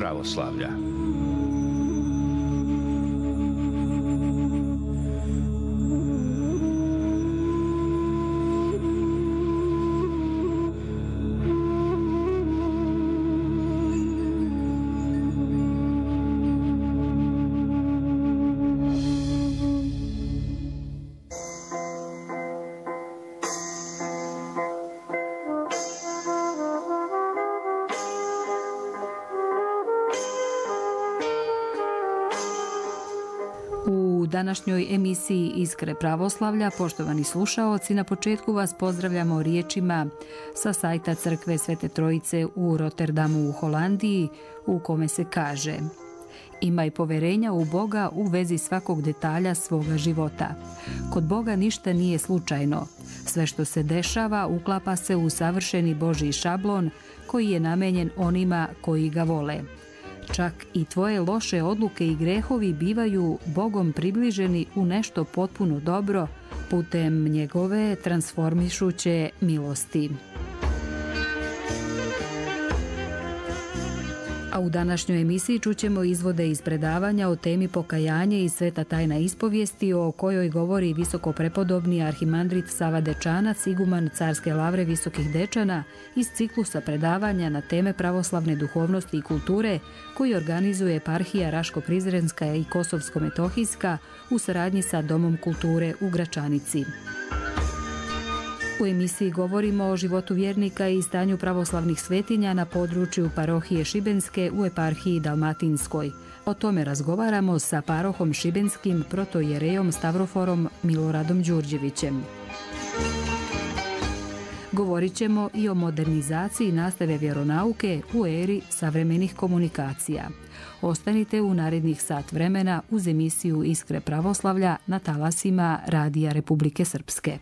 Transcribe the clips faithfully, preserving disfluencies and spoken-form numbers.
pravoslavlja. U današnjoj emisiji Iskre pravoslavlja, poštovani slušaoci, na početku vas pozdravljamo riječima sa sajta Crkve Svete Trojice u Rotterdamu u Holandiji, u kome se kaže: imaj poverenja u Boga u vezi svakog detalja svoga života. Kod Boga ništa nije slučajno. Sve što se dešava uklapa se u savršeni Božji šablon koji je namenjen onima koji ga vole. Čak i tvoje loše odluke i grehovi bivaju Bogom približeni u nešto potpuno dobro putem njegove transformišuće milosti. A u današnjoj emisiji čućemo izvode iz predavanja o temi pokajanje i sveta tajna ispovijesti, o kojoj govori visoko prepodobni arhimandrit Sava Dečanac, iguman Carske lavre visokih dečana, iz ciklusa predavanja na teme pravoslavne duhovnosti i kulture koji organizuje eparhija Raško-Prizrenska i Kosovsko-Metohijska u saradnji sa Domom kulture u Gračanici. U emisiji govorimo o životu vjernika i stanju pravoslavnih svetinja na području parohije Šibenske u eparhiji Dalmatinskoj. O tome razgovaramo sa parohom šibenskim protojerejom Stavroforom Miloradom Đurđevićem. Govorit ćemo i o modernizaciji nastave vjeronauke u eri savremenih komunikacija. Ostanite u narednih sat vremena uz emisiju Iskre pravoslavlja na talasima Radija Republike Srpske.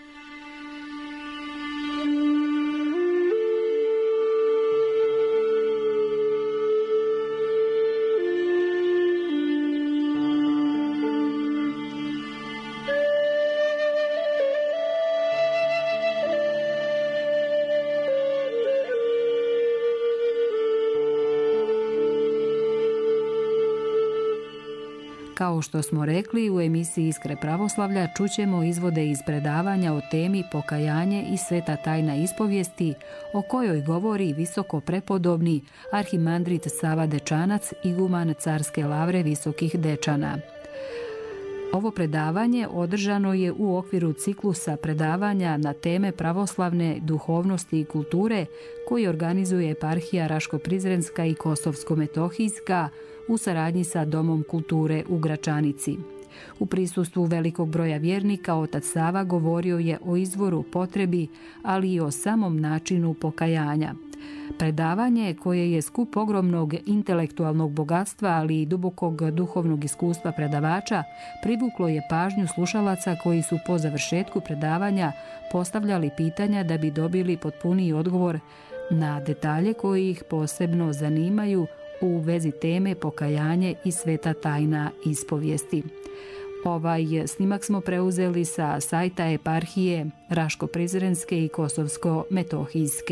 Kao što smo rekli, u emisiji Iskre pravoslavlja čućemo izvode iz predavanja o temi pokajanje i sveta tajna ispovijesti, o kojoj govori visoko prepodobni arhimandrit Sava Dečanac, iguman Carske lavre visokih dečana. Ovo predavanje održano je u okviru ciklusa predavanja na teme pravoslavne duhovnosti i kulture koji organizuje eparhija Raško-Prizrenska i Kosovsko-Metohijska u saradnji sa Domom kulture u Gračanici. U prisustvu velikog broja vjernika otac Sava govorio je o izvoru, potrebi, ali i o samom načinu pokajanja. Predavanje, koje je skup ogromnog intelektualnog bogatstva, ali i dubokog duhovnog iskustva predavača, privuklo je pažnju slušalaca koji su po završetku predavanja postavljali pitanja da bi dobili potpuniji odgovor na detalje koji ih posebno zanimaju u vezi teme pokajanje i sveta tajna ispovijesti. Ovaj snimak smo preuzeli sa sajta eparhije Raško-Prizrenske i Kosovsko-Metohijske.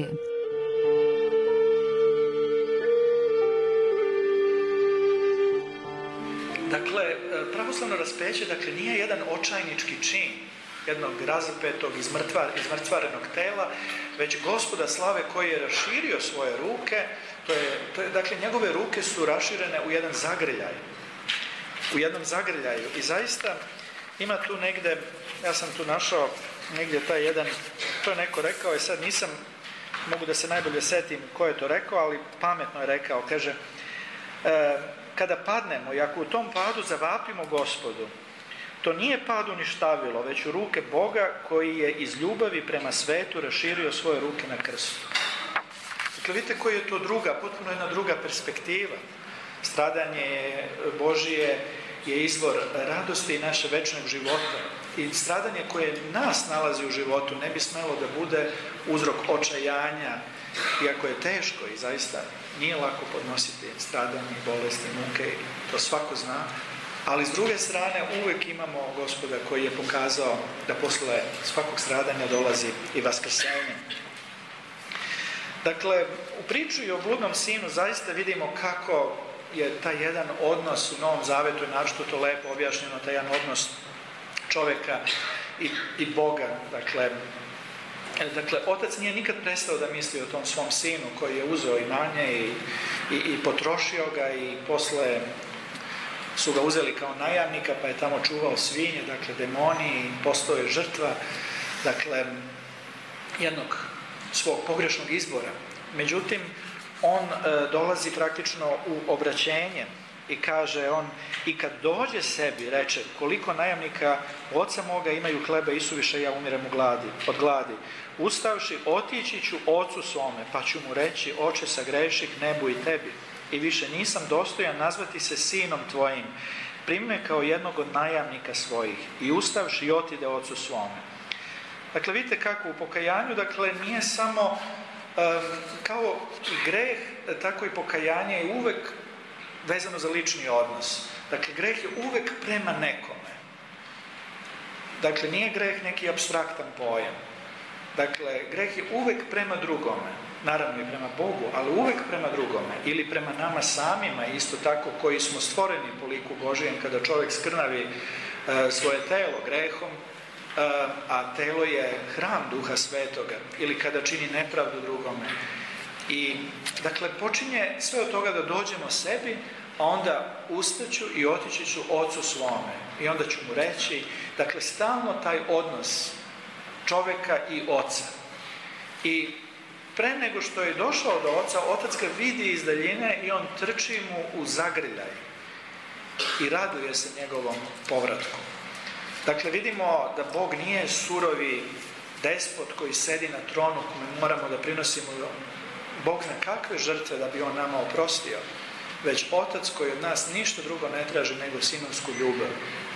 Dakle, pravoslavno raspeće dakle, nije jedan očajnički čin jednog razapetog, izmrtvar, izmrtvarenog tela, već Gospoda slave koji je raširio svoje ruke. To je, to je, dakle, njegove ruke su raširene u jedan zagrljaj. U jednom zagrljaju. I zaista ima tu negde, ja sam tu našao negdje taj jedan, to je neko rekao i sad nisam, mogu da se najbolje setim ko je to rekao, ali pametno je rekao, kaže, e, kada padnemo i ako u tom padu zavapimo Gospodu, to nije pad uništavilo, već u ruke Boga koji je iz ljubavi prema svetu raširio svoje ruke na krstu. Dakle, vidite koji je to druga, potpuno jedna druga perspektiva. Stradanje Božije je izvor radosti i našeg večnog života. I stradanje koje nas nalazi u životu ne bi smelo da bude uzrok očajanja, iako je teško i zaista nije lako podnositi stradanje, bolesti, muke, to svako zna. Ali s druge strane uvijek imamo Gospoda koji je pokazao da posle svakog stradanja dolazi i vaskrsenje. Dakle, u priči o bludnom sinu zaista vidimo kako je taj jedan odnos u Novom Zavetu, i naročito to lepo objašnjeno, taj jedan odnos čovjeka i, i Boga. Dakle, dakle, otac nije nikad prestao da misli o tom svom sinu koji je uzeo imanje i, i, i potrošio ga, i posle su ga uzeli kao najamnika, pa je tamo čuvao svinje, dakle demoni, i postao je žrtva, dakle, jednog svog pogrešnog izbora. Međutim, on e, dolazi praktično u obraćenje i kaže on, i kad dođe sebi, reče, koliko najamnika oca moga imaju hleba isuviše, ja umirem u gladi, od gladi. Ustavši, otići ću ocu svome, pa ću mu reći, oče, sagreših nebu i tebi, i više nisam dostojan nazvati se sinom tvojim. Primi me kao jednog od najamnika svojih. I ustavši, i otide ocu svome. Dakle, vidite kako u pokajanju, dakle, nije samo um, kao i greh, tako i pokajanje je uvek vezano za lični odnos. Dakle, greh je uvek prema nekome. Dakle, nije greh neki apstraktan pojam. Dakle, greh je uvek prema drugome. Naravno i prema Bogu, ali uvek prema drugome. Ili prema nama samima, isto tako, koji smo stvoreni po liku Božijem, kada čovjek skrnavi e, svoje telo grehom, e, a telo je hram Duha Svetoga, ili kada čini nepravdu drugome. I, dakle, počinje sve od toga da dođemo sebi, a onda ustaću i otići ću ocu svome. I onda ću mu reći, dakle, stalno taj odnos čovjeka i oca. I pre nego što je došao do oca, otac ga vidi iz daljine i on trči mu u zagrljaj i raduje se njegovom povratku. Dakle, vidimo da Bog nije surovi despot koji sedi na tronu kome moramo da prinosimo Bog na kakve žrtve da bi on nama oprostio, već otac koji od nas ništa drugo ne traži nego sinovsku ljubav.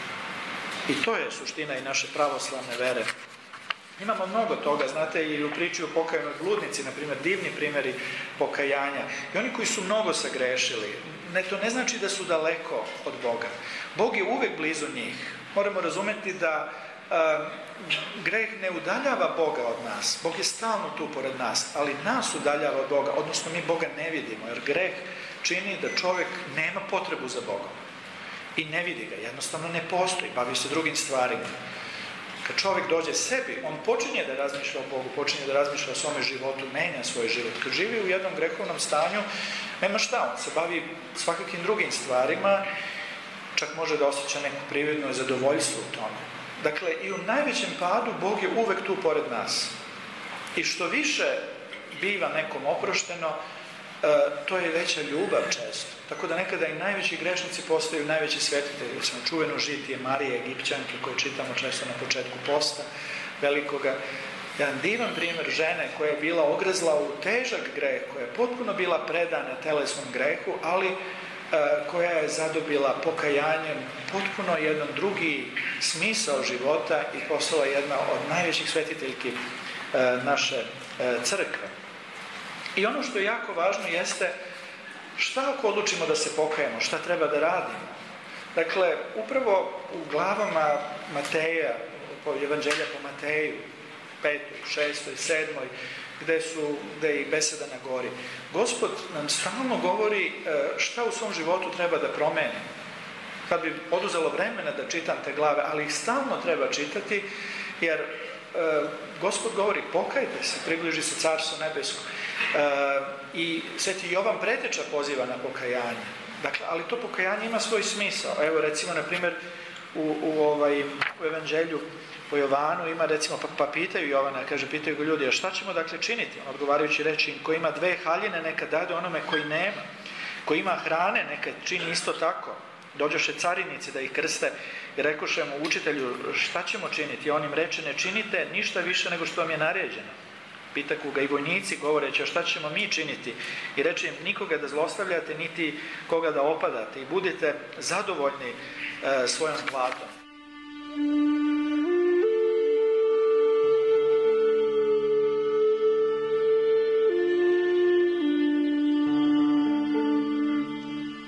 I to je suština i naše pravoslavne vere. Imamo mnogo toga, znate, i u priči o pokajanoj bludnici, na primjer, divni primjeri pokajanja. I oni koji su mnogo sagrešili, ne, to ne znači da su daleko od Boga. Bog je uvek blizu njih. Moramo razumeti da a, greh ne udaljava Boga od nas. Bog je stalno tu pored nas, ali nas udaljava od Boga, odnosno mi Boga ne vidimo, jer greh čini da čovjek nema potrebu za Bogom. I ne vidi ga, jednostavno ne postoji, bavi se drugim stvarima. Kad čovjek dođe sebi, on počinje da razmišlja o Bogu, počinje da razmišlja o svome životu, menja svoj život. Kad živi u jednom grehovnom stanju, nema šta, on se bavi svakakim drugim stvarima, čak može da osjeća neko prividno zadovoljstvo u tome. Dakle, i u najvećem padu Bog je uvek tu pored nas. I što više biva nekom oprošteno, to je veća ljubav često. Tako da nekada i najveći grešnici postaju najveći svetitelji. Recimo, čuveno žitije Marije Egipćanke koje čitamo često na početku posta velikoga. Jedan divan primjer žene koja je bila ogrezla u težak greh, koja je potpuno bila predana telesnom grehu, ali uh, koja je zadobila pokajanjem potpuno jedan drugi smisao života i postala jedna od najvećih svetiteljki uh, naše uh, crkve. I ono što je jako važno jeste šta ako odlučimo da se pokajemo, šta treba da radimo. Dakle, upravo u glavama Mateja, po evanđelja po Mateju, petoj, šestoj, sedmoj, gde, su, gde je i beseda na gori, Gospod nam stalno govori šta u svom životu treba da promeni. Kad bi oduzelo vremena da čitam te glave, ali ih stalno treba čitati, jer e, Gospod govori, pokajte se, približi se Carstvo nebesko. E, I Sveti Jovan Preteča poziva na pokajanje. Dakle, ali to pokajanje ima svoj smisao. Evo, recimo, na primjer, u, u, ovaj, u evanđelju po Jovanu ima, recimo, pa, pa pitaju Jovana, kaže, pitaju ga ljudi, a šta ćemo dakle činiti? On odgovarajući reči, ko ima dve haljine, neka dade onome koji nema. Ko ima hrane, neka čini isto tako. Dođoše carinici da ih krste i rekoše mu, učitelju, šta ćemo činiti? I on im reče, ne činite ništa više nego što vam je naređeno. Pitaku ga i vojnici govoreći, a šta ćemo mi činiti? I reče im, nikoga da zlostavljate, niti koga da opadate i budite zadovoljni e, svojom platom.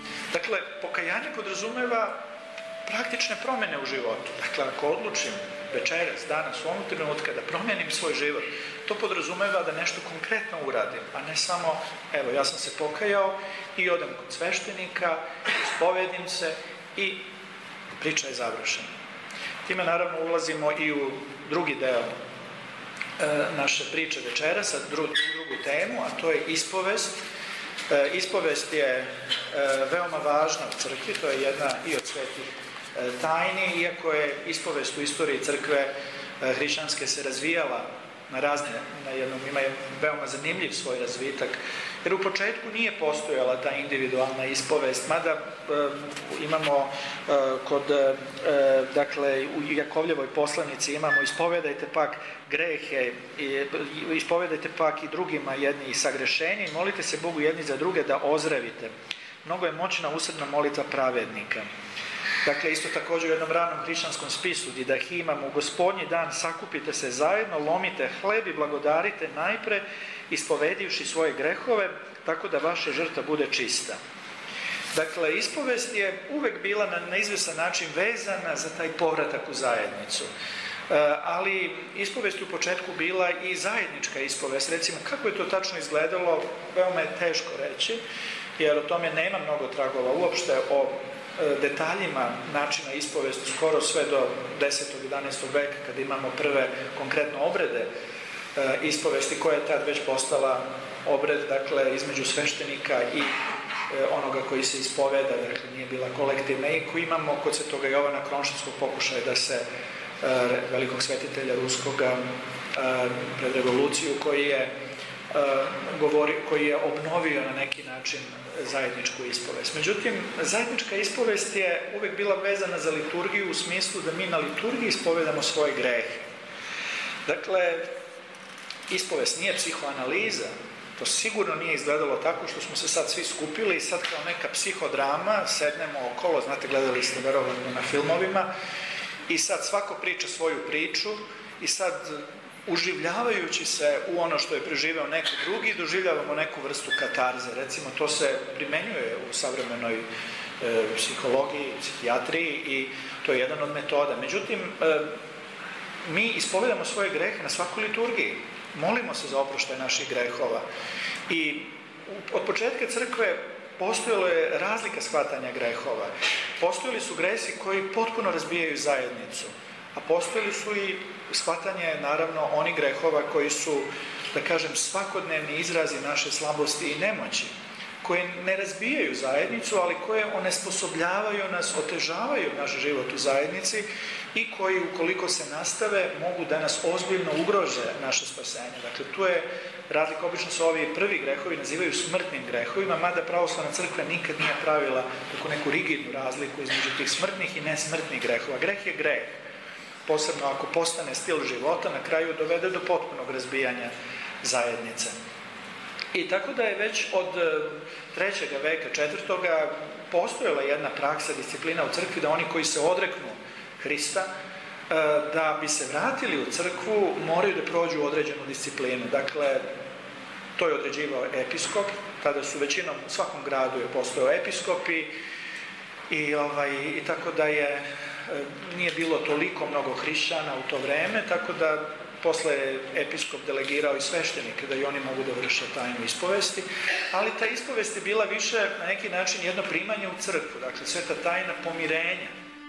Dakle, pokajanje podrazumeva praktične promjene u životu. Dakle, ako odlučim večeras, danas, u ovom trenutka, da promijenim svoj život, to podrazumeva da nešto konkretno uradim, a ne samo, evo, ja sam se pokajao i odem kod sveštenika, ispovedim se i priča je završena. Time naravno ulazimo i u drugi deo e, naše priče večeras, dru, drugu temu, a to je ispovest. E, ispovest je e, veoma važna u crkvi, to je jedna i od svetih e, tajni, iako je ispovest u istoriji crkve e, hrišćanske se razvijala na razne, na jednom, ima je veoma zanimljiv svoj razvitak, jer u početku nije postojala ta individualna ispovest, mada e, imamo e, kod, e, dakle, u Jakovljevoj poslanici imamo ispovedajte pak grehe, i, ispovedajte pak i drugima jedni i sagrešenje i molite se Bogu jedni za druge da ozdravite. Mnogo je moćna usrdna molitva pravednika. Dakle, isto također u jednom ranom hrišćanskom spisu, Didahimam, u gospodnji dan sakupite se zajedno, lomite hleb i blagodarite najpre, ispovedivši svoje grehove, tako da vaša žrtva bude čista. Dakle, ispovest je uvek bila na, na izvestan način vezana za taj povratak u zajednicu. E, ali ispovest u početku bila i zajednička ispovest. Recimo, kako je to tačno izgledalo, veoma je teško reći, jer o tome nema mnogo tragova uopšte o detaljima načina ispovesti, skoro sve do desetog i jedanaestog veka, kada imamo prve konkretno obrede ispovesti, koja je tad već postala obred, dakle, između sveštenika i onoga koji se ispoveda, dakle, nije bila kolektivna, i koji imamo kod Svetoga Jovana Kronštanskog pokušaja da se, velikog svetitelja ruskoga, pred revoluciju, koji je govori, koji je obnovio na neki način zajedničku ispovest. Međutim, zajednička ispovest je uvek bila vezana za liturgiju u smislu da mi na liturgiji ispovedamo svoje grehe. Dakle, ispovest nije psihoanaliza, to sigurno nije izgledalo tako što smo se sad svi skupili i sad kao neka psihodrama sednemo okolo, znate, gledali ste verovatno na filmovima, i sad svako priča svoju priču i sad uživljavajući se u ono što je preživeo neko drugi, doživljavamo neku vrstu katarze. Recimo, to se primenjuje u savremenoj e, psihologiji, psihijatriji i to je jedan od metoda. Međutim, e, mi ispovedamo svoje grehe na svakoj liturgiji. Molimo se za oproštaj naših grehova. I od početka crkve postojalo je razlika shvatanja grehova. Postojali su gresi koji potpuno razbijaju zajednicu, a postojali su i shvatanje, naravno, onih grehova koji su, da kažem, svakodnevni izrazi naše slabosti i nemoći, koje ne razbijaju zajednicu, ali koje onesposobljavaju nas, otežavaju naš život u zajednici i koji, ukoliko se nastave, mogu da nas ozbiljno ugrože naše spasenje. Dakle, tu je razlika, obično se ovi prvi grehovi nazivaju smrtnim grehovima, mada pravoslavna crkva nikad nije pravila tako neku rigidnu razliku između tih smrtnih i nesmrtnih grehova. Greh je greh. Posebno ako postane stil života, na kraju dovede do potpunog razbijanja zajednice. I tako da je već od trećeg veka, četvrtoga postojala jedna praksa, disciplina u crkvi, da oni koji se odreknu Hrista, da bi se vratili u crkvu, moraju da prođu određenu disciplinu. Dakle, to je određivao episkop, tada su većinom, u svakom gradu je postojao episkop i, i, ovaj, i tako da je nije bilo toliko mnogo hrišćana u to vreme, tako da posle je episkop delegirao i sveštenike da i oni mogu da vrše tajnu ispovesti, ali ta ispovest je bila više na neki način jedno primanje u crkvu, dakle sveta tajna pomirenja.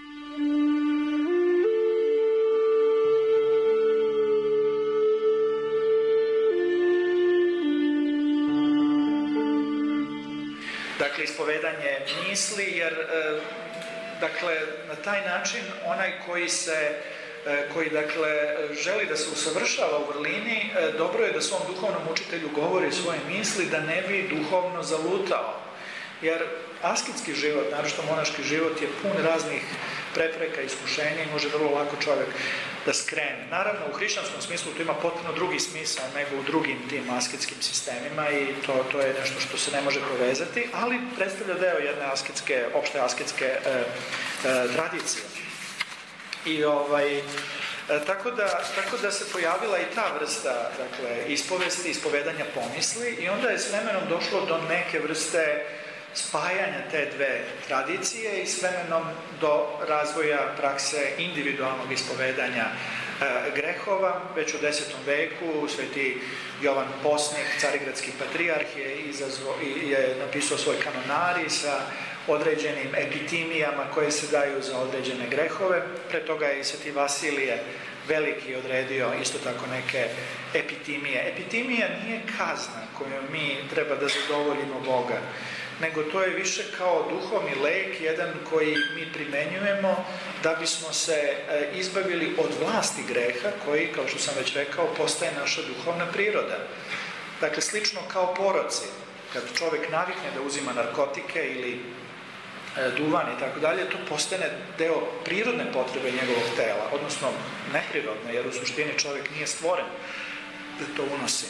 Dakle, ispovedanje misli, jer dakle, na taj način onaj koji se, koji dakle želi da se usavršava u vrlini, dobro je da svom duhovnom učitelju govori svoje misli da ne bi duhovno zalutao. Jer asketski život, naročito monaški život, je pun raznih prepreka, iskušenja i može vrlo lako čovjek da skrene. Naravno, u hrišćanskom smislu to ima potpuno drugi smisao nego u drugim tim asketskim sistemima i to, to je nešto što se ne može povezati, ali predstavlja deo jedne asketske, opšte asketske e, e, tradicije. I ovaj, e, tako, da, tako da se pojavila i ta vrsta, dakle, ispovesti, ispovedanja pomisli, i onda je s vremenom došlo do neke vrste spajanja te dve tradicije i s vremenom do razvoja prakse individualnog ispovedanja e, grehova. Već u desetom veku sveti Jovan Posnik, carigradski patrijarh, je, izazvo, je napisao svoj kanonari sa određenim epitimijama koje se daju za određene grehove. Pre toga je i sveti Vasilije Veliki odredio isto tako neke epitimije. Epitimija nije kazna koju mi treba da zadovoljimo Boga, nego to je više kao duhovni lek, jedan koji mi primenjujemo da bismo se izbavili od vlasti greha, koji, kao što sam već rekao, postaje naša duhovna priroda. Dakle, slično kao poroci. Kad čovjek navikne da uzima narkotike ili duvan i tako dalje, to postane deo prirodne potrebe njegovog tela, odnosno neprirodne, jer u suštini čovjek nije stvoren da to unosi.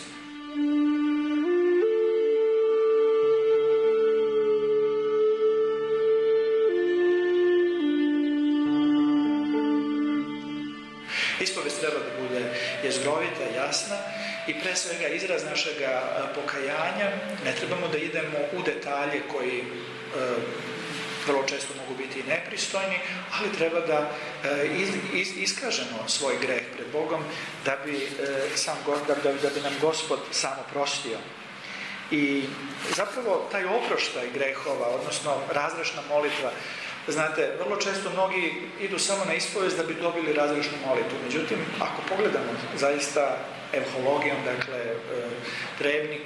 Ispovest treba da bude jezgrovita, jasna i pre svega izraz našeg pokajanja. Ne trebamo da idemo u detalje koji vrlo često mogu biti i nepristojni, ali treba da iz, iz, iskažemo svoj greh pred Bogom da bi, sam, da, da, da bi nam Gospod samo prostio. I zapravo taj oproštaj grehova, odnosno razrešna molitva, znate, vrlo često mnogi idu samo na ispovest da bi dobili razrešnu molitvu. Međutim, ako pogledamo zaista evhologijom, dakle, drevnik,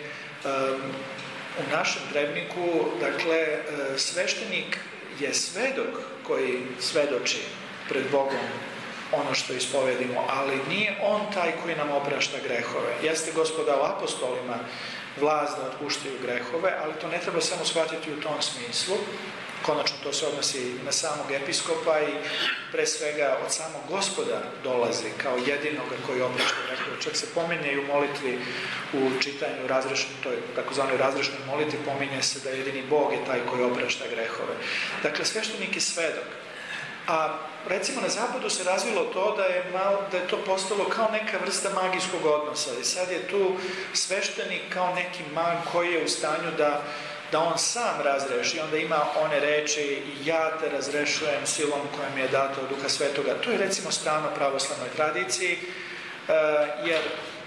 u našem drevniku, dakle, sveštenik je svedok koji svedoči pred Bogom ono što ispovedimo, ali nije on taj koji nam oprašta grehove. Jeste Gospod dao apostolima vlast da otpuštaju grehove, ali to ne treba samo shvatiti u tom smislu. Konačno to se odnosi na samog episkopa i pre svega od samog Gospoda dolazi kao jedinoga koji oprašta grehove. Čak se pominje i u molitvi, u čitanju razrešne, to je takozvanoj razrešnoj molitvi, pominje se da jedini Bog je taj koji oprašta grehove. Dakle, sveštenik je svedok. A recimo na zapadu se razvilo to da je, malo, da je to postalo kao neka vrsta magijskog odnosa. I sad je tu sveštenik kao neki mag koji je u stanju da da on sam razreši, onda ima one reči ja te razrešujem silom koja mi je data od Duha Svetoga. To je recimo strano pravoslavnoj tradiciji, jer,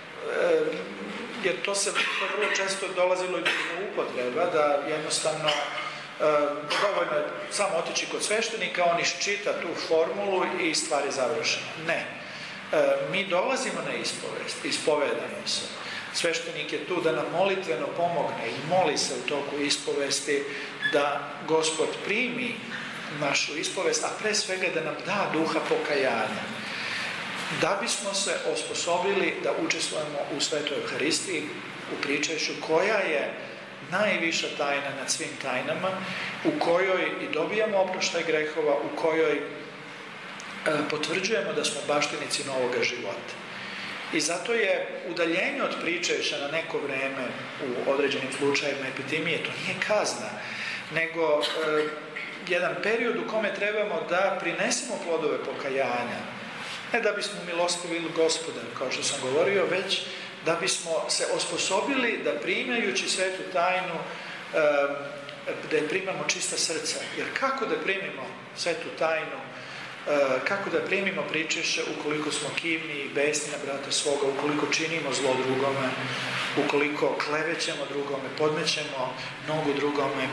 jer to se to vrlo često dolazilo i do upotreba, da jednostavno dovoljno je samo otići kod sveštenika, on iščita tu formulu i stvar je završena. Ne. Mi dolazimo na ispovest, ispovedamo se. Sveštenik je tu da nam molitveno pomogne i moli se u toku ispovesti da Gospod primi našu ispovest, a pre svega da nam da duha pokajanja. Da bismo se osposobili da učestvujemo u Svetoj Euharistiji, u pričešću koja je najviša tajna nad svim tajnama, u kojoj i dobijamo oproštaj grehova, u kojoj e, potvrđujemo da smo baštinici novoga života. I zato je udaljenje od pričešća na neko vreme u određenim slučajevima epidemije, to nije kazna, nego e, jedan period u kome trebamo da prinesemo plodove pokajanja. Ne da bismo milostivili Gospoda, kao što sam govorio, već da bismo se osposobili da primajući svetu tajnu, e, da je primamo čista srca. Jer kako da primimo svetu tajnu, kako da primimo pričešće ukoliko smo kivni i besni na brata svoga, ukoliko činimo zlo drugome, ukoliko klevećemo drugome, podmećemo nogu drugome.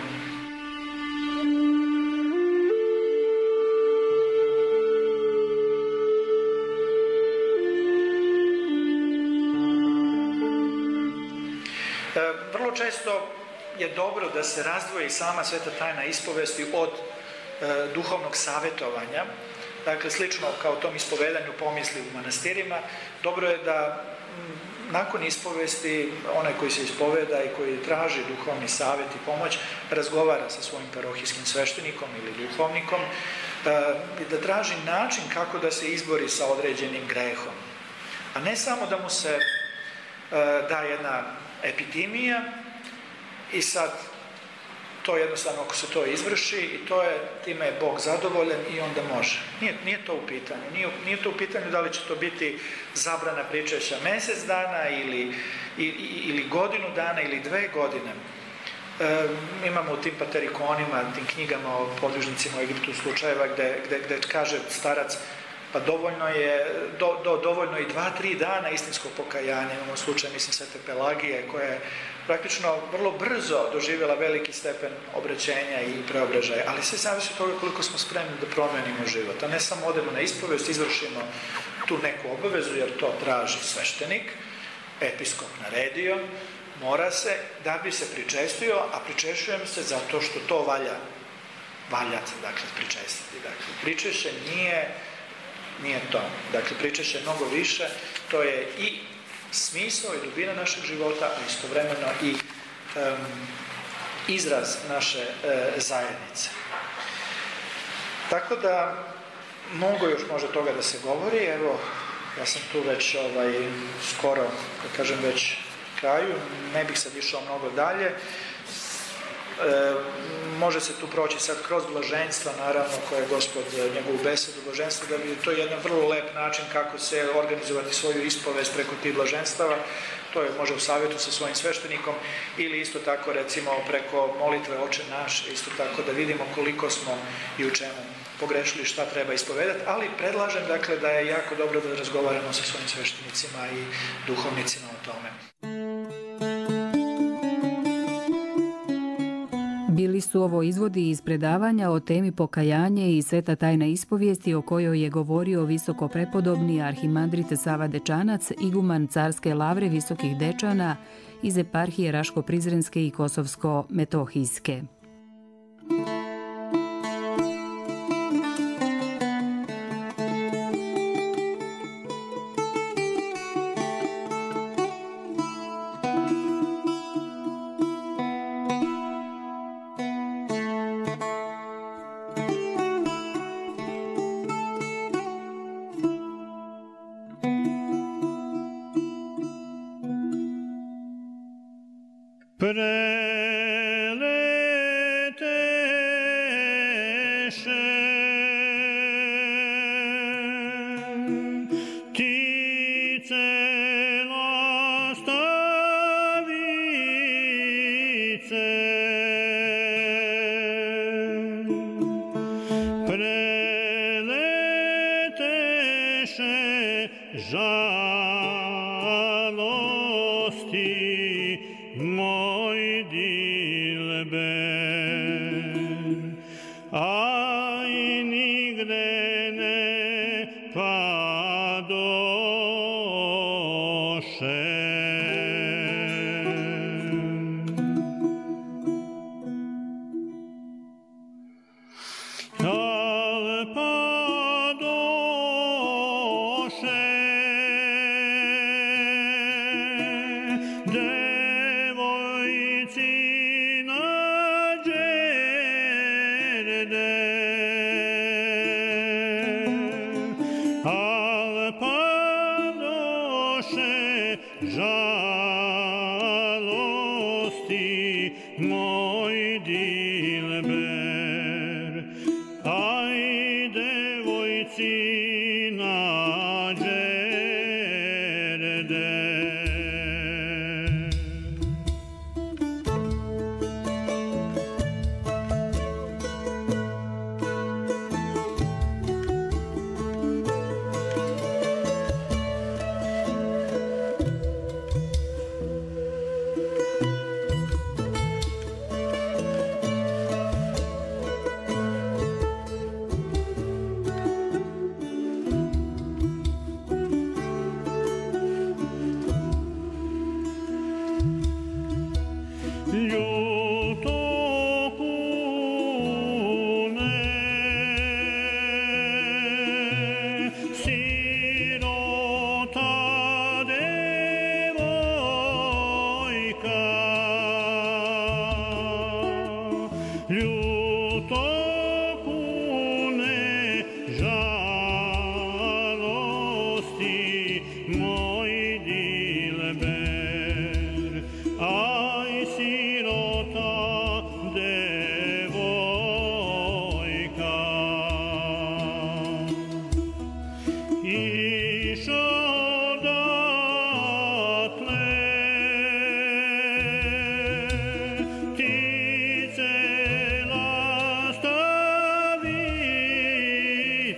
Vrlo često je dobro da se razdvoji sama sveta tajna ispovesti od e, duhovnog savjetovanja. Dakle, slično kao tom ispovedanju pomisli u manastirima, dobro je da m, nakon ispovesti onaj koji se ispoveda i koji traži duhovni savjet i pomoć razgovara sa svojim parohijskim sveštenikom ili duhovnikom i e, da traži način kako da se izbori sa određenim grehom. A ne samo da mu se e, da jedna epidemija i sad to jednostavno ako se to izvrši i to je, time je Bog zadovoljan i onda može. Nije, nije to u pitanju. Nije, nije to u pitanju da li će to biti zabrana pričešća mjesec dana ili, ili, ili godinu dana ili dve godine. E, imamo u tim paterikonima, tim knjigama o podvižnicima u Egiptu slučajeva gde, gde, gde kaže starac, pa dovoljno je, do, do, dovoljno i dva, tri dana istinskog pokajanja. Imamo slučaj, mislim, Svete Pelagije, koja je praktično vrlo brzo doživjela veliki stepen obraćenja i preobražaja, ali sve zavisi od toga koliko smo spremni da promenimo život, a ne samo odemo na ispovest, izvršimo tu neku obavezu, jer to traži sveštenik, episkop naredio, mora se, da bi se pričestio, a pričešćujem se zato što to valja, valja se, dakle, pričestiti. Dakle, pričešće nije, nije to. Dakle, pričešće je mnogo više, to je i smisao i dubina našeg života, a istovremeno i um, izraz naše uh, zajednice. Tako da, mnogo još može toga da se govori, evo, ja sam tu već ovaj, skoro, da kažem, već kraju, ne bih sad išao mnogo dalje. E, može se tu proći sad kroz blaženstva, naravno, koje je Gospod njegovu besedu blaženstva, da bi to je jedan vrlo lep način kako se organizovati svoju ispovest preko tih blaženstava. To je može u savjetu sa svojim sveštenikom ili isto tako, recimo, preko molitve Oče naš, isto tako da vidimo koliko smo i u čemu pogrešili, šta treba ispovedati, ali predlažem, dakle, da je jako dobro da razgovaramo sa svojim sveštenicima i duhovnicima o tome. Bili su ovo izvodi iz predavanja o temi pokajanje i sveta tajna ispovijesti o kojoj je govorio visoko prepodobni arhimandrit Sava Dečanac, iguman Carske lavre visokih dečana iz eparhije Raško-Prizrenske i Kosovsko-Metohijske.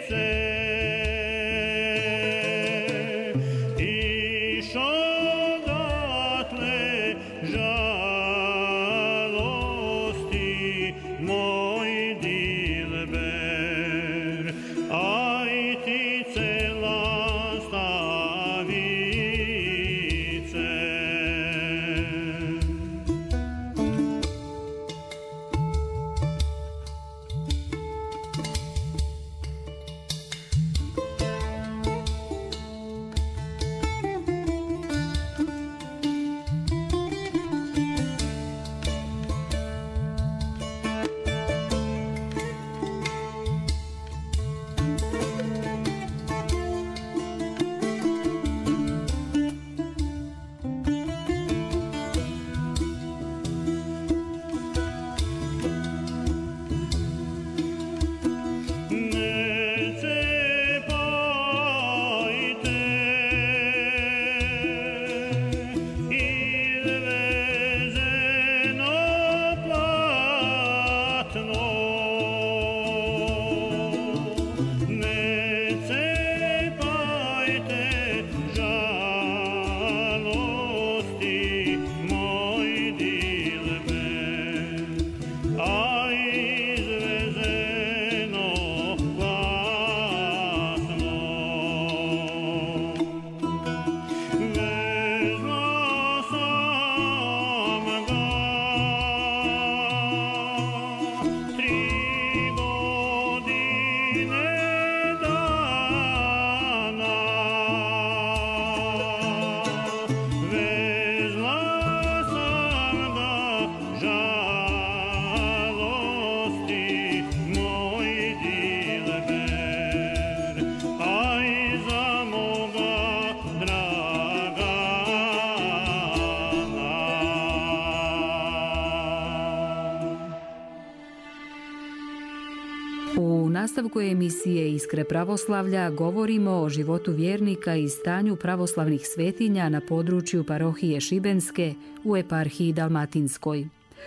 U nastavku emisije Iskre pravoslavlja govorimo o životu vjernika i stanju pravoslavnih svetinja na području parohije Šibenske u eparhiji Dalmatinskoj.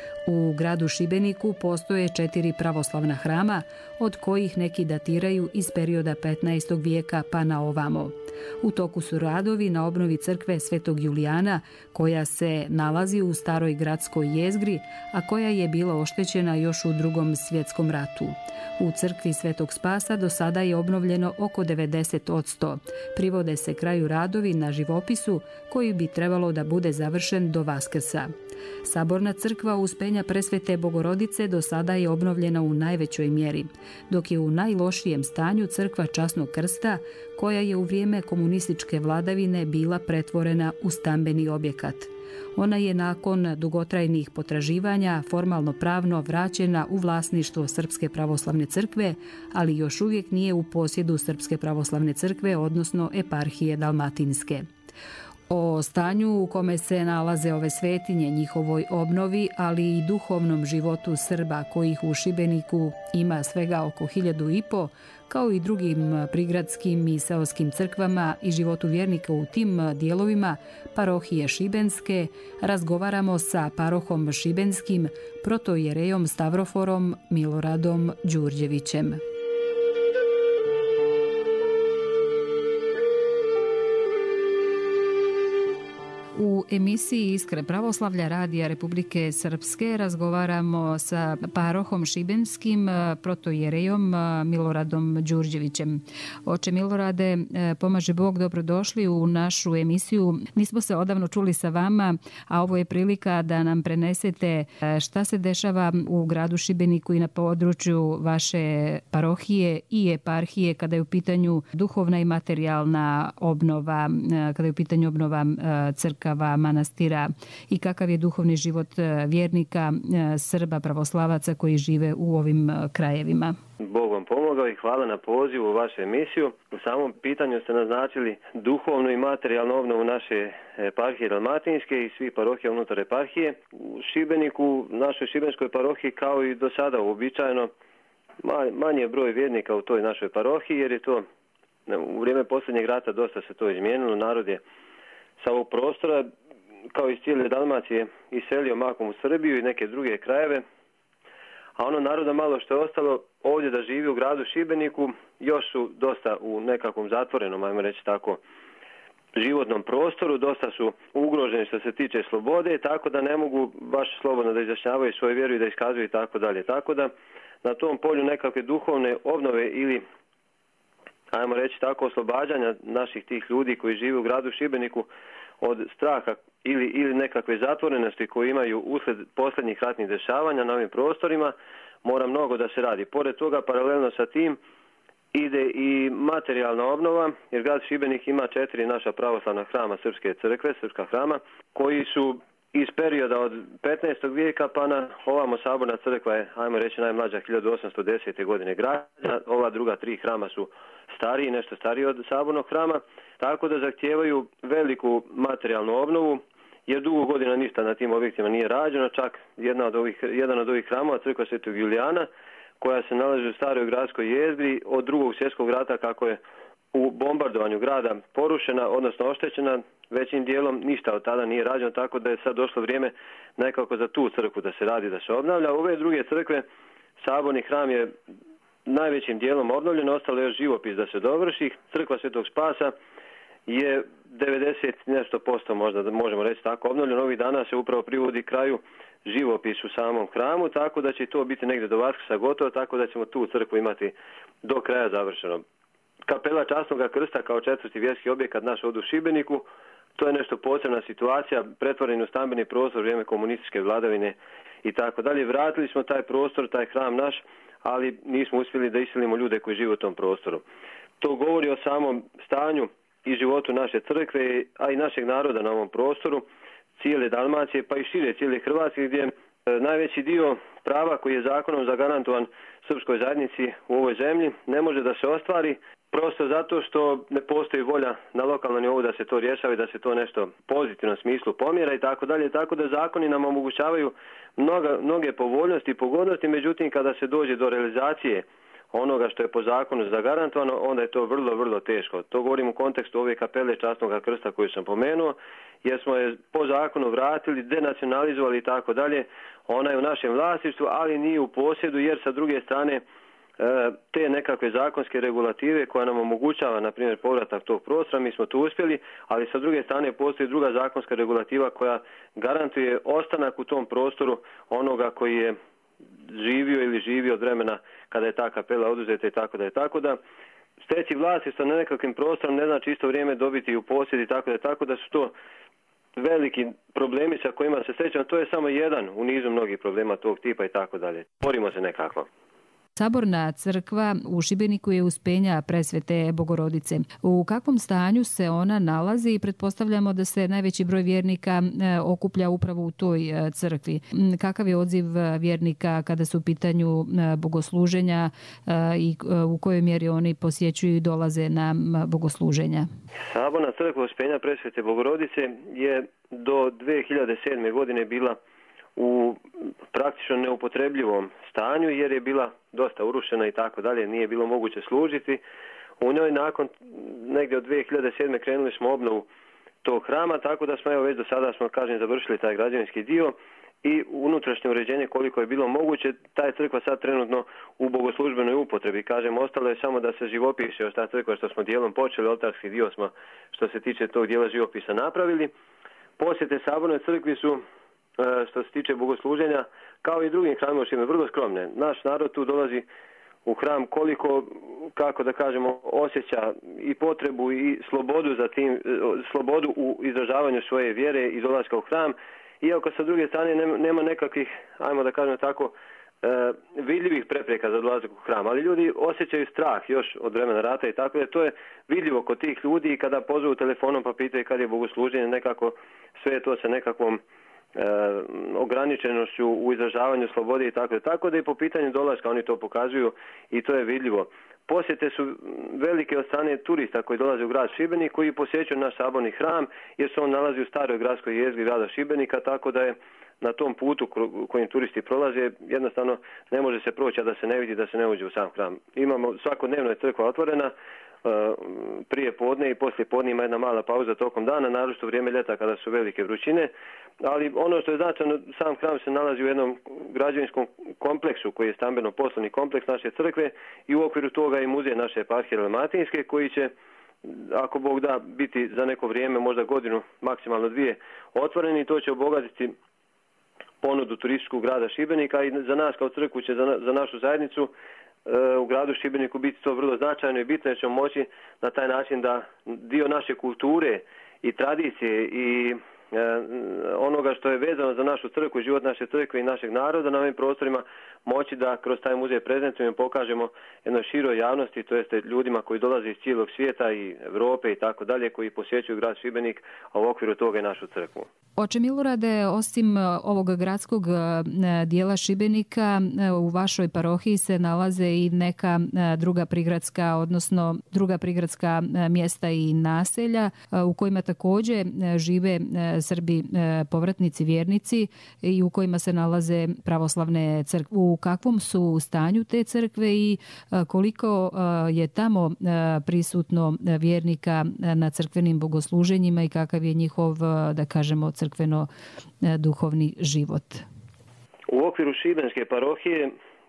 U gradu Šibeniku postoje četiri pravoslavna hrama, od kojih neki datiraju iz perioda petnaestog vijeka pa na ovamo. U toku su radovi na obnovi crkve Svetog Julijana, koja se nalazi u staroj gradskoj jezgri, a koja je bila oštećena još u Drugom svjetskom ratu. U crkvi Svetog Spasa do sada je obnovljeno oko devedeset posto. Privode se kraju radovi na živopisu koji bi trebalo da bude završen do Vaskrsa. Saborna crkva Uspenja Presvete Bogorodice do sada je obnovljena u najvećoj mjeri, dok je u najlošijem stanju crkva Časnog krsta, koja je u vrijeme komunističke vladavine bila pretvorena u stambeni objekat. Ona je nakon dugotrajnih potraživanja formalno pravno vraćena u vlasništvo Srpske pravoslavne crkve, ali još uvijek nije u posjedu Srpske pravoslavne crkve, odnosno eparhije Dalmatinske. O stanju u kome se nalaze ove svetinje, njihovoj obnovi, ali i duhovnom životu Srba, kojih u Šibeniku ima svega oko hiljadu i po, kao i drugim prigradskim i seoskim crkvama i životu vjernika u tim dijelovima parohije Šibenske, razgovaramo sa parohom Šibenskim, protojerejom Stavroforom Miloradom Đurđevićem. U emisiji Iskre pravoslavlja Radija Republike Srpske razgovaramo sa parohom Šibenskim, protojerejom Miloradom Đurđevićem. Oče Milorade, pomaže Bog, dobrodošli u našu emisiju. Nismo se odavno čuli sa vama, a ovo je prilika da nam prenesete šta se dešava u gradu Šibeniku i na području vaše parohije i eparhije kada je u pitanju duhovna i materijalna obnova, kada je u pitanju obnova crkava, manastira i kakav je duhovni život vjernika Srba pravoslavaca koji žive u ovim krajevima. Bog vam pomogao i hvala na pozivu u vašu emisiju. U samom pitanju ste naznačili duhovnu i materijalnu obnovu naše eparhije Dalmatinske i svih parohija unutar eparhije. U Šibeniku, našoj šibenskoj parohiji, kao i do sada uobičajeno, manji je broj vjernika u toj našoj parohiji, jer je to u vrijeme posljednjeg rata dosta se to izmijenilo. Narod je sa ovog prostora, kao iz cijele Dalmacije, iselio mahom u Srbiju i neke druge krajeve, a ono naroda malo što je ostalo ovdje da živi u gradu Šibeniku još su dosta u nekakvom zatvorenom, ajmo reći tako, životnom prostoru, dosta su ugroženi što se tiče slobode, tako da ne mogu baš slobodno da izjašnjavaju svoju vjeru i da iskazuju i tako dalje. Tako da na tom polju nekakve duhovne obnove ili, ajmo reći tako, oslobađanja naših tih ljudi koji žive u gradu Šibeniku od straha ili, ili nekakve zatvorenosti koje imaju uslijed posljednjih ratnih dešavanja na ovim prostorima, mora mnogo da se radi. Pored toga, paralelno sa tim, ide i materijalna obnova, jer grad Šibenik ima četiri naša pravoslavna hrama Srpske crkve, Srpska hrama, koji su iz perioda od petnaestog vijeka pa na ovamo Saborna crkva je, ajmo reći, najmlađa hiljadu osamsto desete. godine građena. Ova druga tri hrama su stariji, nešto stariji od Sabornog hrama, tako da zahtijevaju veliku materijalnu obnovu, jer dugo godina ništa na tim objektima nije rađeno, čak jedna od ovih, jedan od ovih hramova, crkva Svetog Julijana, koja se nalazi u staroj gradskoj jezgri od drugog svjetskog rata, kako je u bombardovanju grada porušena, odnosno oštećena, većim dijelom ništa od tada nije rađeno, tako da je sad došlo vrijeme nekako za tu crkvu da se radi, da se obnavlja. Ove druge crkve, Saborni hram je najvećim dijelom obnovljen, ostalo je još živopis da se dovrši. Crkva Svetog Spasa je devedeset nešto posto, možda da možemo reći tako, obnovljen. Ovih dana se upravo privodi kraju živopis u samom hramu, tako da će to biti negdje do Vaskrsa gotovo, tako da ćemo tu crkvu imati do kraja završeno. Kapela Časnog krsta kao četvrti vjerski objekat naš ovdje u Šibeniku, to je nešto posebna situacija, pretvoren u stambeni prostor u vrijeme komunističke vladavine i tako dalje. Vratili smo taj prostor, taj hram naš, ali nismo uspjeli da iselimo ljude koji žive u tom prostoru. To govori o samom stanju i životu naše crkve, a i našeg naroda na ovom prostoru, cijele Dalmacije, pa i šire cijele Hrvatske, gdje najveći dio prava koji je zakonom zagarantovan srpskoj zajednici u ovoj zemlji ne može da se ostvari, prosto zato što ne postoji volja na lokalnom nivou da se to rješava i da se to nešto pozitivnom smislu pomjera i tako dalje. Tako da zakoni nam omogućavaju mnoga, mnoge povoljnosti i pogodnosti, međutim kada se dođe do realizacije onoga što je po zakonu zagarantovano, onda je to vrlo, vrlo teško. To govorim u kontekstu ove kapele Časnog krsta koju sam pomenuo, jer smo je po zakonu vratili, denacionalizovali i tako dalje. Ona je u našem vlasništvu, ali nije u posjedu, jer sa druge strane te nekakve zakonske regulative koja nam omogućava, na primjer, povratak tog prostora, mi smo tu uspjeli, ali sa druge strane postoji druga zakonska regulativa koja garantuje ostanak u tom prostoru onoga koji je živio ili živio od vremena kada je ta kapela oduzeta i tako da je. Tako da steći vlasništvo na nekakvim prostorom ne znači isto vrijeme dobiti u posjed i tako da je. Tako da su to veliki problemi sa kojima se srećemo. To je samo jedan u nizu mnogih problema tog tipa i tako dalje. Borimo se nekako. Saborna crkva u Šibeniku je Uspenja Presvete Bogorodice. U kakvom stanju se ona nalazi i pretpostavljamo da se najveći broj vjernika okuplja upravo u toj crkvi. Kakav je odziv vjernika kada su u pitanju bogosluženja i u kojoj mjeri oni posjećuju i dolaze na bogosluženja? Saborna crkva Uspenja Presvete Bogorodice je do dvije hiljade sedme. godine bila u praktično neupotrebljivom stanju, jer je bila dosta urušena i tako dalje, nije bilo moguće služiti. U njoj nakon negdje od dvije hiljade sedme. krenuli smo obnovu tog hrama, tako da smo evo već do sada smo, kažem, završili taj građevinski dio i unutrašnje uređenje koliko je bilo moguće. Ta je crkva sad trenutno u bogoslužbenoj upotrebi. Kažem, ostalo je samo da se živopiše još ta crkva što smo dijelom počeli, oltarski dio smo što se tiče tog dijela živopisa napravili. Posjete Sabornoj crkvi su, što se tiče bogosluženja, kao i drugim hramima, vrlo skromne. Naš narod tu dolazi u hram koliko, kako da kažemo, osjeća i potrebu i slobodu za tim, slobodu u izražavanju svoje vjere i dolaska u hram, iako sa druge strane nema nekakvih, ajmo da kažemo tako, vidljivih prepreka za dolazak u hram, ali ljudi osjećaju strah još od vremena rata i tako da to je vidljivo kod tih ljudi i kada pozovu telefonom pa pitaju kad je bogosluženje, nekako sve je to sa nekakvom E, ograničenošću u izražavanju slobode i tako da. Tako da i po pitanju dolaska oni to pokazuju i to je vidljivo. Posjete su velike od strane turista koji dolaze u grad Šibenik, koji posjećuju naš saborni hram, jer se on nalazi u staroj gradskoj jezgri grada Šibenika, tako da je na tom putu kojim turisti prolaze jednostavno ne može se proći, a da se ne vidi, da se ne uđe u sam hram. Imamo, svakodnevno je crkva otvorena, prije podne i poslije podne ima jedna mala pauza tokom dana, naročito u vrijeme ljeta kada su velike vrućine. Ali ono što je značajno, sam hram se nalazi u jednom građevinskom kompleksu koji je stambeno-poslovni kompleks naše crkve i u okviru toga i muzej naše eparhije Dalmatinske koji će, ako Bog da, biti za neko vrijeme, možda godinu, maksimalno dvije, otvoreni i to će obogatiti ponudu turističkog grada Šibenika i za nas kao crkvu će, za, za našu zajednicu e, u gradu Šibeniku biti to vrlo značajno i bitno, jer ćemo moći na taj način da dio naše kulture i tradicije i onoga što je vezano za našu crkvu i život naše crkve i našeg naroda na ovim prostorima moći da kroz taj muzej prezentujemo i pokažemo jednoj široj javnosti, to jeste ljudima koji dolaze iz cijelog svijeta i Europe i tako dalje, koji posjećuju grad Šibenik, a u okviru toga i našu crkvu. Oče Milorade, osim ovog gradskog dijela Šibenika, u vašoj parohiji se nalaze i neka druga prigradska, odnosno druga prigradska mjesta i naselja u kojima također žive Srbi povratnici, vjernici i u kojima se nalaze pravoslavne crkve. U kakvom su stanju te crkve i koliko je tamo prisutno vjernika na crkvenim bogosluženjima i kakav je njihov, da kažemo, crkveno-duhovni život? U okviru Šibenske parohije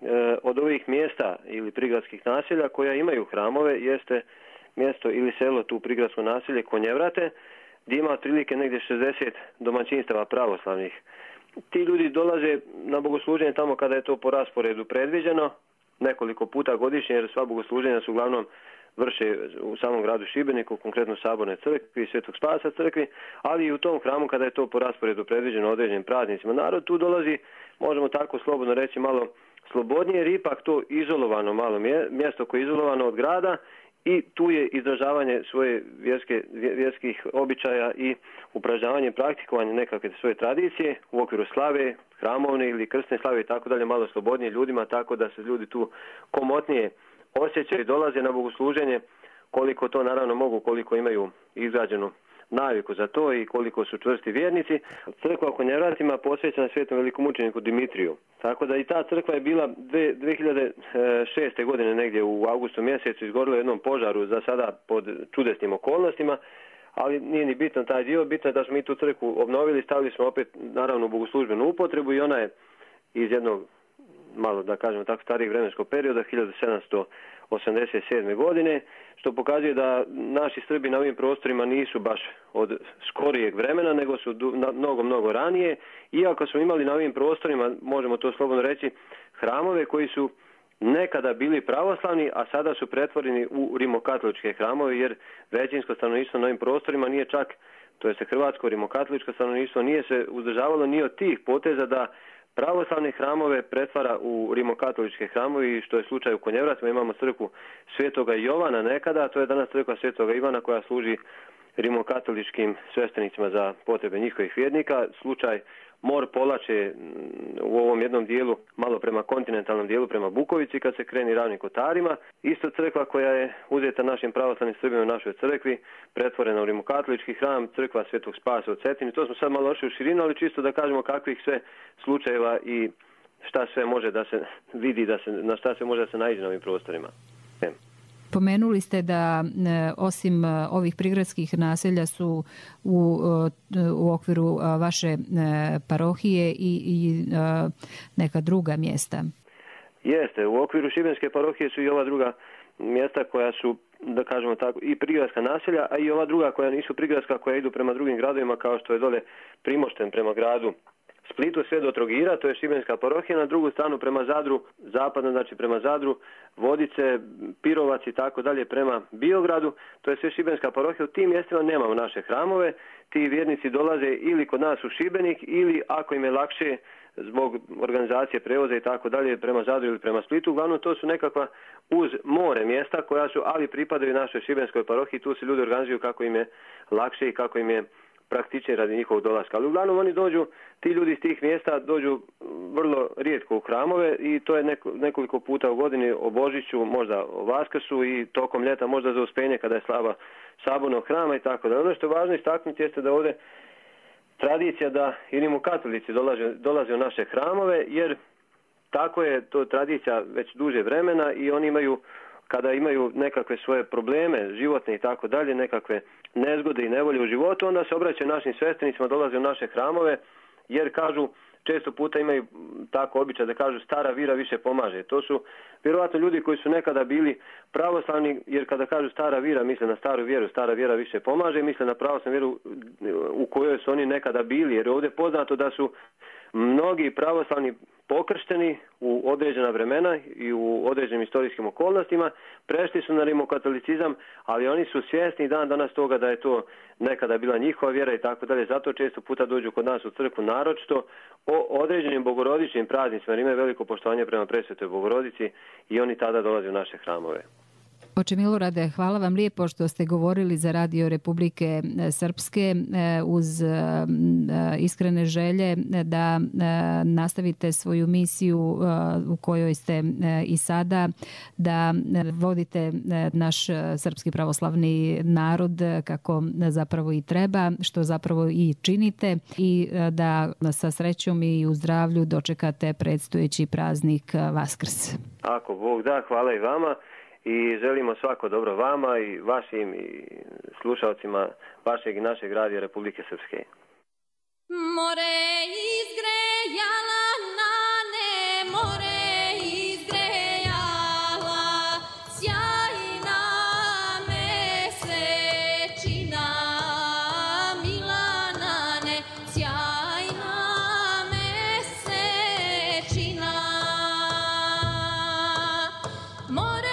od ovih mjesta ili prigradskih naselja koja imaju hramove jeste mjesto ili selo, tu prigradsko naselje Konjevrate, gdje ima otprilike negdje šezdeset domaćinstava pravoslavnih. Ti ljudi dolaze na bogosluženje tamo kada je to po rasporedu predviđeno, nekoliko puta godišnje, jer sva bogosluženja su uglavnom vrše u samom gradu Šibeniku, konkretno Saborne crkvi i Svetog Spasa crkvi, ali i u tom hramu kada je to po rasporedu predviđeno određenim praznicima. Narod tu dolazi, možemo tako slobodno reći, malo slobodnije, jer ipak to izolovano malo mjesto koje je izolovano od grada i tu je izražavanje svoje vjerske, vjerskih običaja i upražnjavanje, praktikovanje nekakve svoje tradicije u okviru slave, hramovne ili krstne slave i tako dalje, malo slobodnije ljudima, tako da se ljudi tu komotnije osjećaju i dolaze na bogosluženje koliko to naravno mogu, koliko imaju izgrađenu naviku za to i koliko su čvrsti vjernici. Crkva u Konjevratima posvećena svetom velikomučeniku Dimitriju. Tako da i ta crkva je bila dvije hiljade šeste. godine negdje u avgustu mjesecu izgorila u jednom požaru, za sada pod čudesnim okolnostima, ali nije ni bitno taj dio, bitno je da smo mi tu crkvu obnovili, stavili smo opet naravno u bogoslužbenu upotrebu i ona je iz jednog, malo da kažemo tako, starijeg vremenskog perioda, hiljadu sedamsto osamdeset sedme. godine, što pokazuje da naši Srbi na ovim prostorima nisu baš od skorijeg vremena, nego su mnogo, mnogo ranije. Iako smo imali na ovim prostorima, možemo to slobodno reći, hramove koji su nekada bili pravoslavni, a sada su pretvoreni u rimokatoličke hramove, jer većinsko stanovništvo na ovim prostorima nije čak, to jest hrvatsko rimokatoličko stanovništvo, nije se uzdržavalo ni od tih poteza da pravoslavne hramove pretvara u rimokatoličke hramove, i što je slučaj u Konjevratima. Imamo crkvu Svetoga Jovana nekada, a to je danas crkva Svetoga Ivana koja služi rimokatoličkim sveštenicima za potrebe njihovih vjernika. Slučaj Mor Polače u ovom jednom dijelu, malo prema kontinentalnom dijelu, prema Bukovici, kad se kreni Ravnim Kotarima. Isto crkva koja je uzeta našim pravoslavnim Srbima u našoj crkvi, pretvorena u rimokatolički hram, crkva Svetog Spasa u Cetini. To smo sad malo ošli u širinu, ali čisto da kažemo kakvih sve slučajeva i šta sve može da se vidi, da se, na šta sve može da se naiđe na ovim prostorima. Ne. Pomenuli ste da osim ovih prigradskih naselja su u, u okviru vaše parohije i, i neka druga mjesta. Jeste, u okviru Šibenske parohije su i ova druga mjesta koja su, da kažemo tako, i prigradska naselja, a i ova druga koja nisu prigradska, koja idu prema drugim gradovima, kao što je dole Primošten prema gradu Splitu sve do Trogira, to je Šibenska parohija, na drugu stranu prema Zadru, zapadno, znači prema Zadru, Vodice, Pirovac i tako dalje prema Biogradu, to je sve Šibenska parohija. U tim mjestima nemamo naše hramove, ti vjernici dolaze ili kod nas u Šibenik ili ako im je lakše zbog organizacije prevoza i tako dalje prema Zadru ili prema Splitu. Uglavnom to su nekakva uz more mjesta koja su, ali pripadaju našoj Šibenskoj parohiji, tu se ljudi organizuju kako im je lakše i kako im je praktičnije radi njihovog dolaska. Ali uglavnom oni dođu, ti ljudi iz tih mjesta dođu vrlo rijetko u hramove i to je neko, nekoliko puta u godini, o Božiću, možda o Vaskrsu i tokom ljeta možda za Uspenje kada je slava Sabornog hrama i tako da. Ono što je važno istaknuti jeste da ovdje tradicija da i rimokatolici dolaze, dolaze u naše hramove, jer tako je to tradicija već duže vremena i oni imaju kada imaju nekakve svoje probleme životne i tako dalje, nekakve nezgode i nevolje u životu, onda se obraćaju našim sveštenicima, dolaze u naše hramove, jer kažu, često puta imaju tako običaj da kažu stara vira više pomaže. To su vjerovatno ljudi koji su nekada bili pravoslavni, jer kada kažu stara vira misle na staru vjeru, stara vjera više pomaže, misle na pravoslavnu vjeru u kojoj su oni nekada bili, jer je ovdje poznato da su mnogi pravoslavni pokršteni u određena vremena i u određenim istorijskim okolnostima, prešli su na rimokatolicizam, ali oni su svjesni dan danas toga da je to nekada bila njihova vjera i tako dalje. Zato često puta dođu kod nas u crkvu, naročito o određenim bogorodičnim praznicima, jer imaju veliko poštovanje prema presvetoj Bogorodici i oni tada dolaze u naše hramove. Oče Milorade, hvala vam lijepo što ste govorili za Radio Republike Srpske uz iskrene želje da nastavite svoju misiju u kojoj ste i sada, da vodite naš srpski pravoslavni narod kako zapravo i treba, što zapravo i činite, i da sa srećom i u zdravlju dočekate predstojeći praznik Vaskrs. Ako Bog da, hvala i vama. I želimo svako dobro vama i vašim i slušalcima vašeg i našeg radija Republike Srpske. More izgrejala na ne, more izgrejala, sjajna mesečina, Milanane, sjajna mesečina. More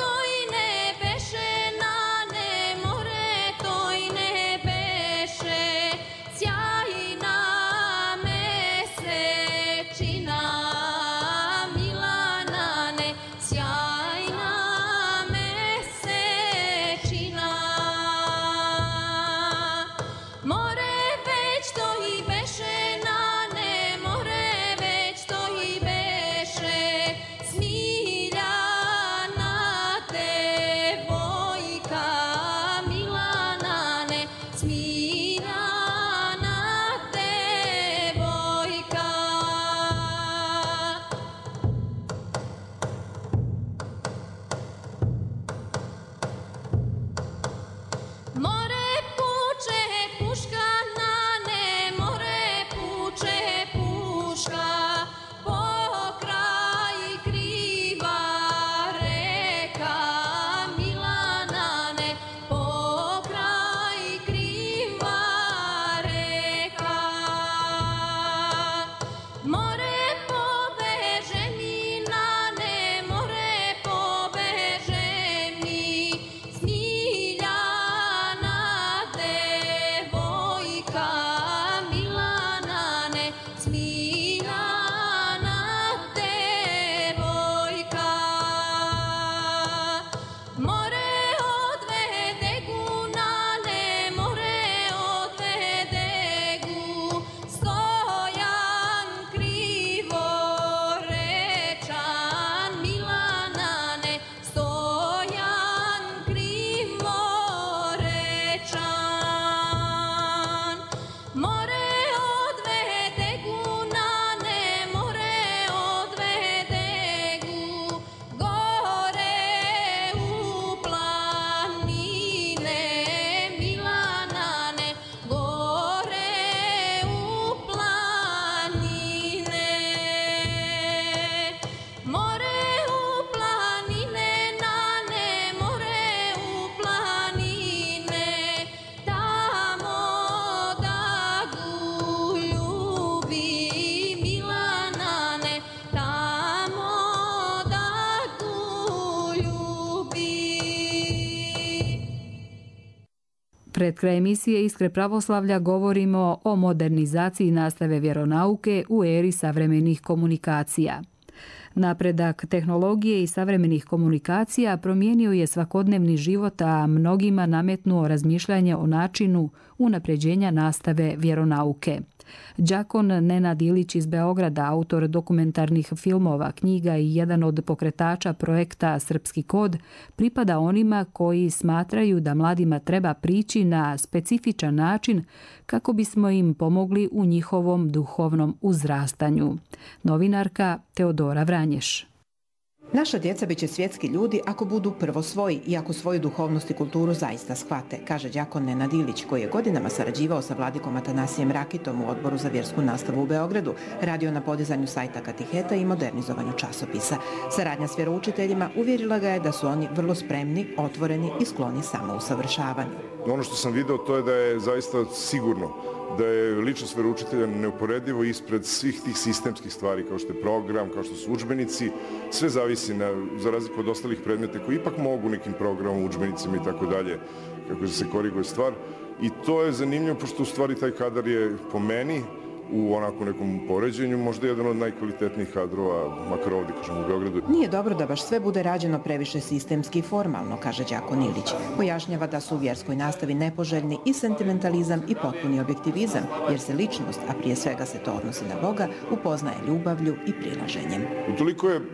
Pred kraj emisije Iskre pravoslavlja govorimo o modernizaciji nastave vjeronauke u eri savremenih komunikacija. Napredak tehnologije i savremenih komunikacija promijenio je svakodnevni život, a mnogima nametnuo razmišljanje o načinu unapređenja nastave vjeronauke. Đakon Nenad Ilić iz Beograda, autor dokumentarnih filmova, knjiga i jedan od pokretača projekta Srpski kod, pripada onima koji smatraju da mladima treba prići na specifičan način kako bismo im pomogli u njihovom duhovnom uzrastanju. Novinarka Teodora Vranješ. Naša djeca bit će svjetski ljudi ako budu prvo svoji i ako svoju duhovnost i kulturu zaista shvate, kaže đakon Nenad Ilić, koji je godinama sarađivao sa vladikom Atanasijem Rakitom u Odboru za vjersku nastavu u Beogradu, radio na podizanju sajta katiheta i modernizovanju časopisa. Saradnja s vjeroučiteljima uvjerila ga je da su oni vrlo spremni, otvoreni i skloni samousavršavanju. Ono što sam video to je da je zaista sigurno da je ličnost vjeroučitelja neuporedivo ispred svih tih sistemskih stvari kao što je program, kao što su udžbenici. Sve zavisi, na, za razliku od ostalih predmeta koji ipak mogu nekim programom, udžbenicima i tako dalje, kako se koriguje stvar. I to je zanimljivo, pošto u stvari taj kadar je po meni u onako nekom poređenju možda jedan od najkvalitetnijih kadrova, makar ovdje, kažem, u Beogradu. Nije dobro da baš sve bude rađeno previše sistemski i formalno, kaže đakon Ilić. Pojašnjava da su u vjerskoj nastavi nepoželjni i sentimentalizam i potpuni objektivizam, jer se ličnost, a prije svega se to odnosi na Boga, upoznaje ljubavlju i prilaženjem. Utoliko je e,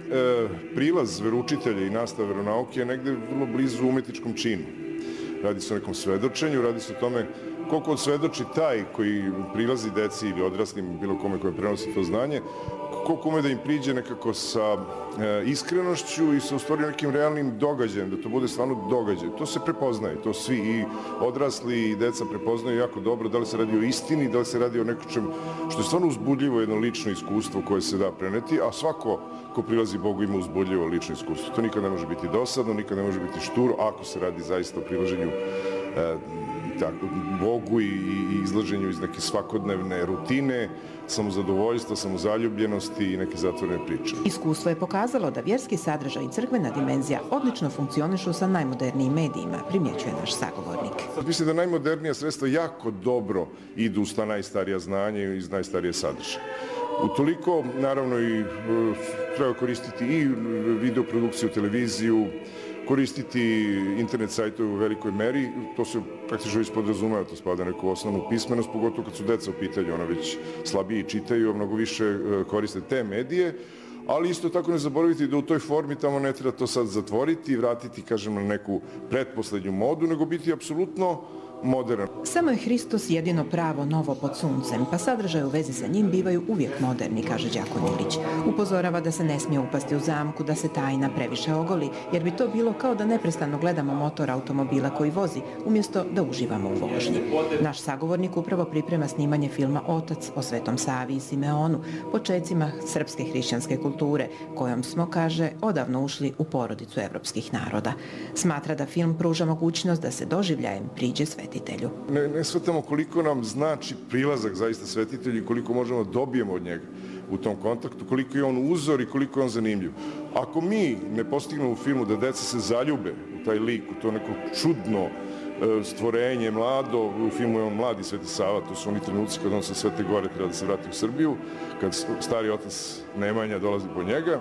prilaz veroučitelja i nastave veronauke negde vrlo blizu umetničkom činu. Radi se o nekom svedočenju, radi se o tome koliko odsvedoči taj koji prilazi deci ili odraslim, bilo kome koje prenosi to znanje, koliko ume da im priđe nekako sa e, iskrenošću i sa u stvari nekim realnim događajem, da to bude stvarno događaj. To se prepoznaje, to svi i odrasli i deca prepoznaju jako dobro, da li se radi o istini, da li se radi o nečem što je stvarno uzbudljivo jedno lično iskustvo koje se da preneti, a svako ko prilazi Bogu ima uzbudljivo lično iskustvo. To nikad ne može biti dosadno, nikad ne može biti šturo, ako se radi zaista o prilaženju e, tako, Bogu i, i izlaženju iz neke svakodnevne rutine, samozadovoljstva, samozaljubljenosti i neke zatvorene priče. Iskustvo je pokazalo da vjerski sadržaj i crkvena dimenzija odlično funkcionišu sa najmodernijim medijima, primjećuje naš sagovornik. Mislim da najmodernija sredstva jako dobro idu uz ta najstarija znanja i iz najstarije sadržaje. Utoliko, naravno, i treba koristiti i videoprodukciju, televiziju, koristiti internet sajtove u velikoj meri, to se praktično već podrazumeva, to spada neku osnovnu pismenost, pogotovo kad su deca u pitanju, ona već slabije čitaju, a mnogo više koriste te medije, ali isto tako ne zaboraviti da u toj formi tamo ne treba to sad zatvoriti i vratiti, kažem, na neku pretposlednju modu, nego biti apsolutno modern. Samo je Hristos jedino pravo novo pod suncem, pa sadržaj u vezi sa njim bivaju uvijek moderni, kaže đakon Ilić. Upozorava da se ne smije upasti u zamku, da se tajna previše ogoli, jer bi to bilo kao da neprestano gledamo motor automobila koji vozi, umjesto da uživamo u vožnji. Naš sagovornik upravo priprema snimanje filma Otac o Svetom Savi i Simeonu, počecima srpske hrišćanske kulture, kojom smo, kaže, odavno ušli u porodicu evropskih naroda. Smatra da film pruža mogućnost da se doživljajem priđe svetitelju. Ne, ne shvatamo koliko nam znači prilazak zaista svetitelju i koliko možemo dobijemo od njega u tom kontaktu, koliko je on uzor i koliko je on zanimljiv. Ako mi ne postignemo u filmu da deca se zaljube u taj lik, u to neko čudno e, stvorenje, mlado, u filmu je on mladi Sveti Sava, to su oni trenuci kad on sa Svete Gore treba da se vrati u Srbiju, kad stari otac Nemanja dolazi po njega.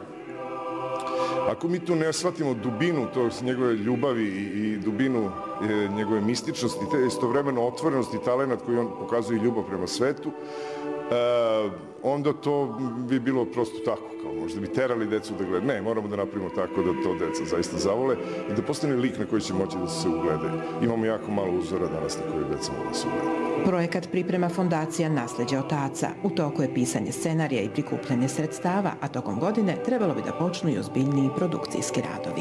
Ako mi tu ne shvatimo dubinu to njegove ljubavi i, i dubinu e, njegove mističnosti, te istovremeno otvorenost i talenat koji on pokazuje ljubav prema svetu, e, onda to bi bilo prosto tako, kao možda bi terali decu da gledaju. Ne, moramo da napravimo tako da to deca zaista zavole i da postane lik na koji će moći da se ugledaju. Imamo jako malo uzora danas na koji deca mogu da se ugledaju. Projekat priprema fondacija Nasleđe otaca. U toku je pisanje scenarija i prikupljanje sredstava, a tokom godine trebalo bi da počnu i ozbiljniji produkcijski radovi.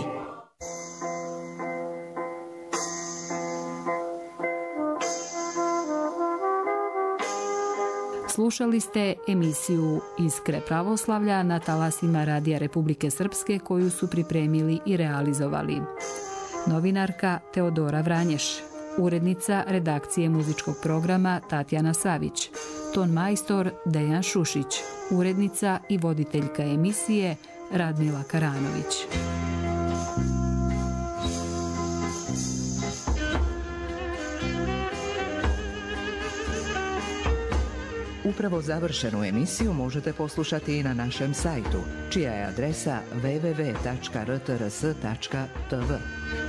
Slušali ste emisiju Iskre pravoslavlja na talasima Radija Republike Srpske koju su pripremili i realizovali novinarka Teodora Vranješ, urednica redakcije muzičkog programa Tatjana Savić, ton majstor Dejan Šušić, urednica i voditeljka emisije Radmila Karanović. Upravo završenu emisiju možete poslušati i na našem sajtu, čija je adresa w w w tačka r t r s tačka t v.